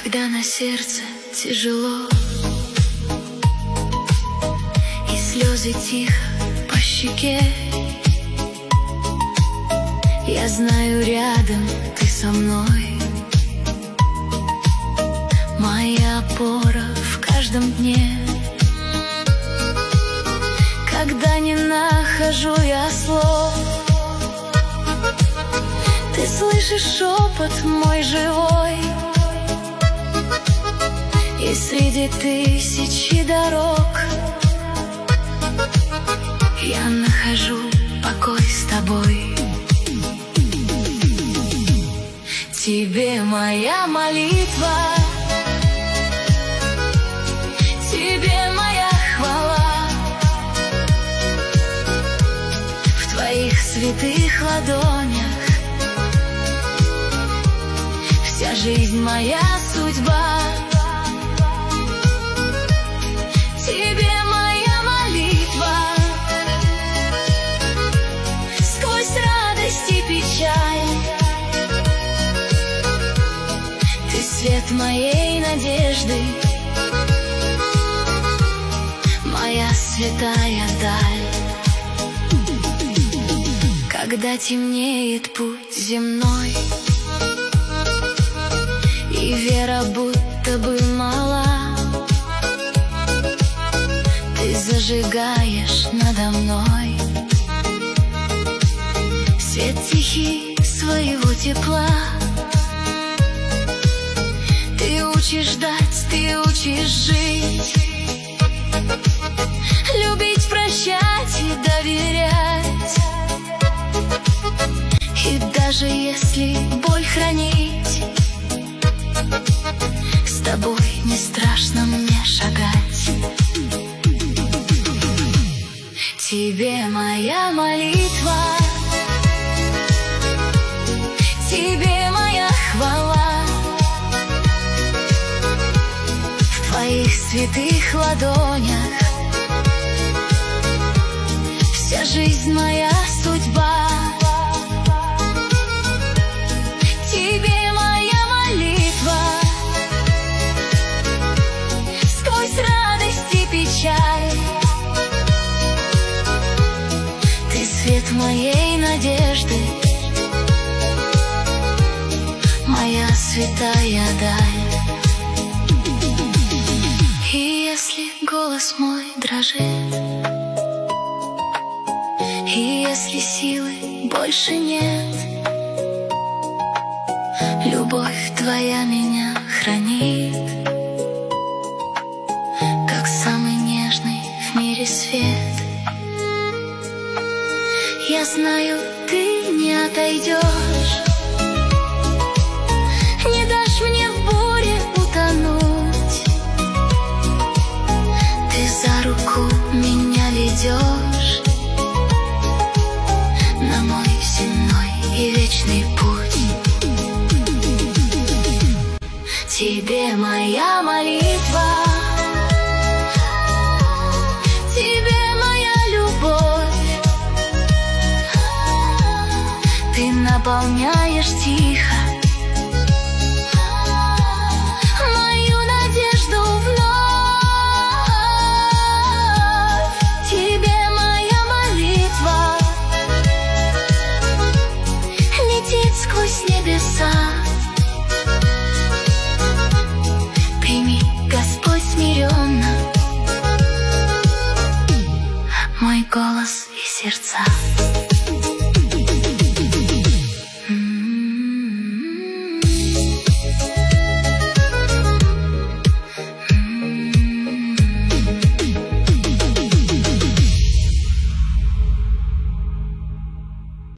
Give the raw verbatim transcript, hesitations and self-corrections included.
Когда на сердце тяжело и слезы тихо по щеке, я знаю, рядом ты со мной, моя опора в каждом дне. Когда не нахожу я слов, ты слышишь шепот мой живой, и среди тысячи дорог я нахожу покой с тобой. Тебе моя молитва, тебе моя хвала, в твоих святых ладонях вся жизнь моя судьба. Тебе моя молитва, сквозь радость и печаль, ты свет моей надежды, моя святая даль. Когда темнеет путь земной и вера будто бы мала, ты зажигаешь надо мной свет тихий своего тепла. Ты учишь ждать, ты учишь жить, любить, прощать и доверять. И даже если боль хранить, с тобой не страшно мне шагать. Тебе моя молитва, тебе моя хвала, в твоих святых ладонях вся жизнь моя судьба. Тебе моя молитва, сквозь радость и печаль, ты свет моей надежды, моя святая даль. И если голос мой дрожит, и если силы больше нет, любовь твоя меня хранит, как самый нежный в мире свет. Я знаю, ты не отойдешь, не дашь мне в буре утонуть. Ты за руку меня ведешь на мой земной и вечный путь. Тебе моя молитва, тебе моя любовь, ты наполняешь тихо мою надежду вновь. Тебе моя молитва летит сквозь небеса. Прими, Господь, смиренно мой голос и сердца.